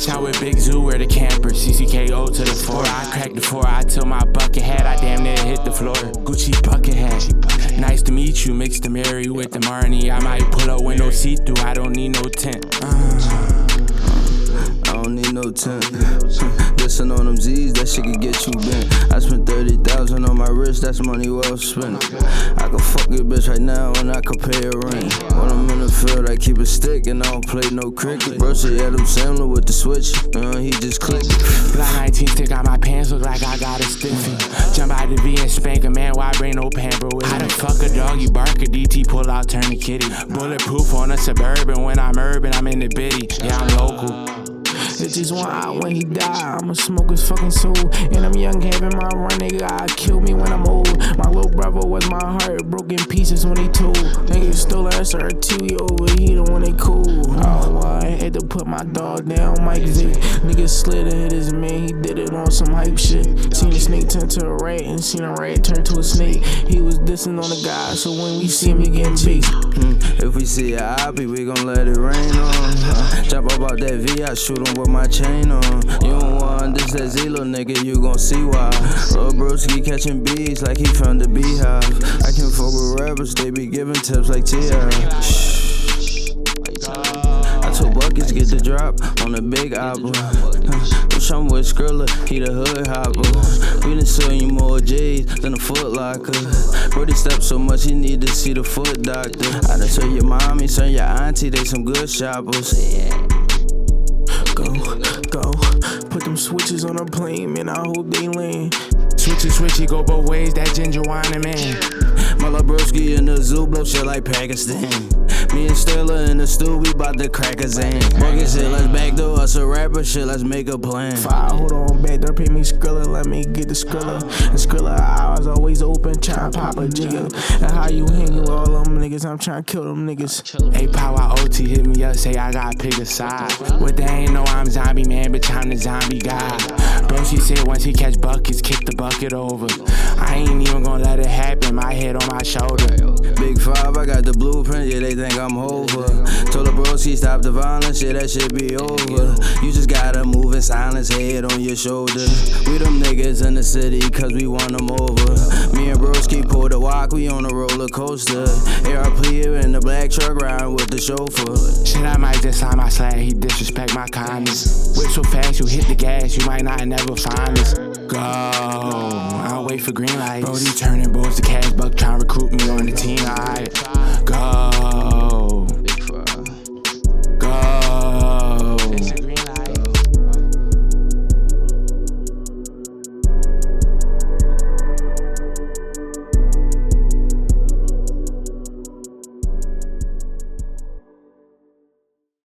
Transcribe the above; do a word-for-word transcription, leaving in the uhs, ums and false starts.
Bitch, I'm with Big Zoo, where the camper. C C K O to the four. I cracked the four, I till my bucket hat. I damn near hit the floor. Gucci bucket hat. Nice to meet you, mixed the Mary with the Marnie. I might pull up window see-through, I don't need no tent. Uh. I don't need no tent. Listen on them Z's, that shit could get you bent. I spent thirty thousand on my wrist, that's money well spent. I can fuck your bitch right now and I can pay a ring. When I'm in the field, I keep a stick and I don't play no cricket. Bro, she Adam Sandler with the switch, uh, he just clicked. Block nineteen stick on my pants, look like I got a stiffy. Jump out the V and spank a man, why bring no pamper with me? How the fuck a dog, you bark a D T, pull out, turn the kitty. Bulletproof on a Suburban, when I'm urban, I'm in the bitty. Yeah, I'm local. It's just one eye when he die, I'ma smoke his fucking soul. And I'm young, having my run, nigga, I kill me when I'm old. My little brother was my heart, broke in pieces when he told. Niggas stole S R two, he overheated when they cool. Oh, I had to put my dog down, Mike Vick. Niggas slid and hit his man, he did it on some hype shit. Seen a snake turn to a rat, and seen a rat turn to a snake. He was dissing on the guy, so when we see him, he getting big. Mm, if we see a oppie, we gon' let it rain on. Uh, jump up out that V, I shoot him with my chain on. You don't want this, that Zelo nigga, you gon' see why. Lil' broski catching bees like he from the beehive. I can fuck with rappers, they be giving tips like T I Shh. I told Buckets get the drop on the big apple. Wish I'm with Skrilla, he the hood hopper. We done sell you more J's than a Foot Locker. Brody stepped so much he need to see the foot doctor. I done tell your mommy, son, your auntie, they some good shoppers. Go, go, put them switches on a plane, man, I hope they land. Switchy, switchy, go both ways, that ginger wine, man. My lil' broski in the zoo, blow shit like Pakistan. Me and Stella in the stew, we bout to crack a zan. Bucket shit, let's backdoor us a rapper shit, let's make a plan. Fire, hold on, back there, pay me Skrilla, let me get the Skrilla. And Skrilla, eyes always open, tryna pop a jigger. And how you hang with all them niggas, I'm tryna kill them niggas. Hey, Power O T hit me up, say I gotta pick a side. What they ain't know I'm zombie man, bitch, I'm the zombie guy. Bro, she said once he catch buckets, kick the bucket over. I ain't even gonna let it happen, my head on my shoulder. Big five, I got the blueprint, yeah, they think I'm over. Told the broski stop the violence, yeah, that shit be over. You just gotta move in silence, head on your shoulder. We them niggas in the city, cause we want them over. Me and broski pull the walk, we on a roller coaster. A R P in the black truck, riding with the chauffeur. Shit, I might just sign my slag, he disrespect my kindness. Whip so fast, you hit the gas, you might not never find us. Go, I'll wait for green lights. Brody turning boys to cash buck, trying to recruit me on the team, alright.